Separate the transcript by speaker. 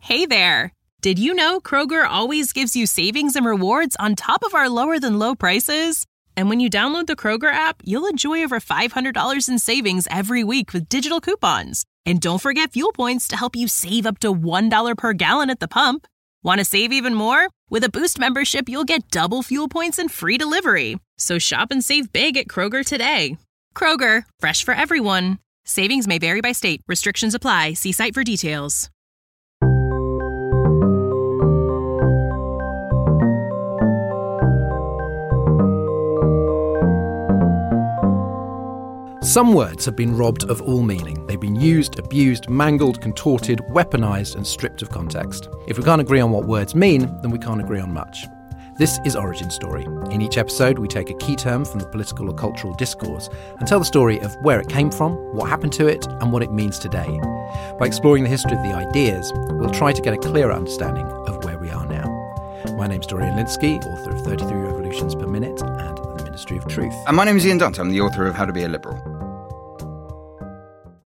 Speaker 1: Hey there! Did you know Kroger always gives you savings and rewards on top of our lower-than-low prices? And when you download the Kroger app, you'll enjoy over $500 in savings every week with digital coupons. And don't forget fuel points to help you save up to $1 per gallon at the pump. Want to save even more? With a Boost membership, you'll get double fuel points and free delivery. So shop and save big at Kroger today. Kroger, fresh for everyone. Savings may vary by state. Restrictions apply. See site for details.
Speaker 2: Some words have been robbed of all meaning. They've been used, abused, mangled, contorted, weaponised and stripped of context. If we can't agree on what words mean, then we can't agree on much. This is Origin Story. In each episode, we take a key term from the political or cultural discourse and tell the story of where it came from, what happened to it, and what it means today. By exploring the history of the ideas, we'll try to get a clearer understanding of where we are now. My name's Dorian Lynskey, author of 33 Revolutions Per Minute and The Ministry of Truth.
Speaker 3: And my name is Ian Dunt. I'm the author of How to Be a Liberal.